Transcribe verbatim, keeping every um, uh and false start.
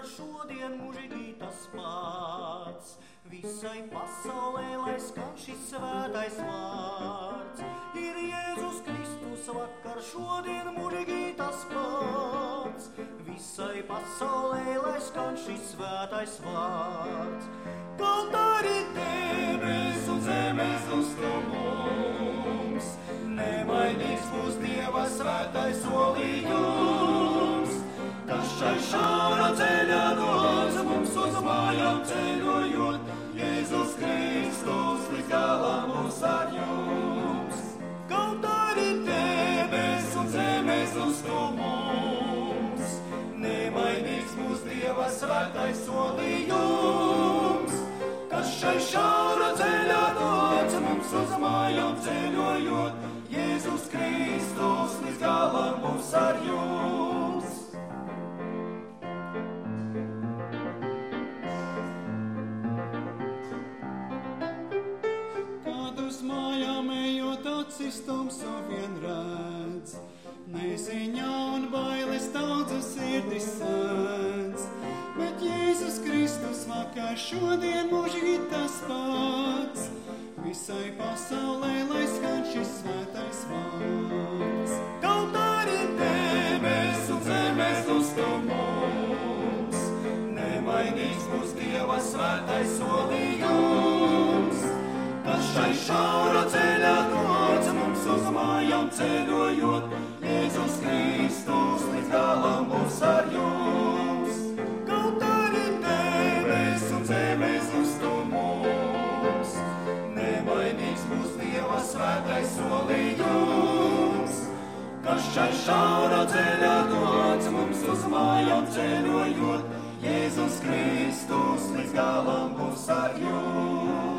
vakar, šodien mūžīgi tas pats. Visai pasaulē, lai skan šis svētais vārds. Ir Jēzus Kristus vakar, šodien mūžīgi tas pats. Visai pasaulē, lai skan šis svētais vārds. Kaut arī debes un zemes uztrumums, nemainīgs būs Dieva svētais solījums, kas šai šaurā ceļā dodas mums uz mājām ceļojot. Jēzus Kristus līdz galam būs ar jums. Kaut arī debes un zemes uztrumums, nemainīgs būs Dieva svētais solījums, kas šai šaurā ceļā dodas mums uz mājām ceļojot. Jēzus Kristus līdz galam būs ar jums. Kad uz mājām ejot acis tumsu vien redz, neziņā un bailes daudzas sirdis sēdz. Bet Jēzus Kristus vakar, šodien mūžīgi tas pats. Visai pasaulē, lai skan šis svētais vārds. Kaut arī debes un zemes uztrumums, nemainīgs būs Dieva svētais solījums, kas šai šaurā ceļā dodas mums uz mājām ceļojot. Jēzus Kristus līdz galam būs ar jums. Kaut arī debes un zemes uztrumums, nemainīgs būs Dieva svētais solījums, kas šai šaurā ceļā dodas mums uz mājām ceļojot. Jēzus Kristus līdz galam būs ar jums.